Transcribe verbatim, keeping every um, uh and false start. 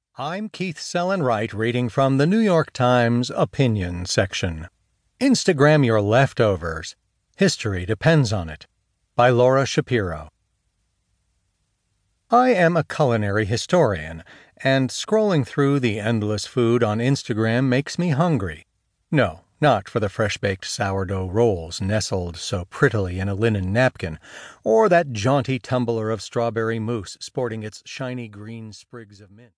I'm Keith Sellen-Wright reading from the New York Times Opinion section. Instagram your leftovers. History depends on it. By Laura Shapiro. I am a culinary historian, and scrolling through the endless food on Instagram makes me hungry. No, not for the fresh-baked sourdough rolls nestled so prettily in a linen napkin, or that jaunty tumbler of strawberry mousse sporting its shiny green sprigs of mint.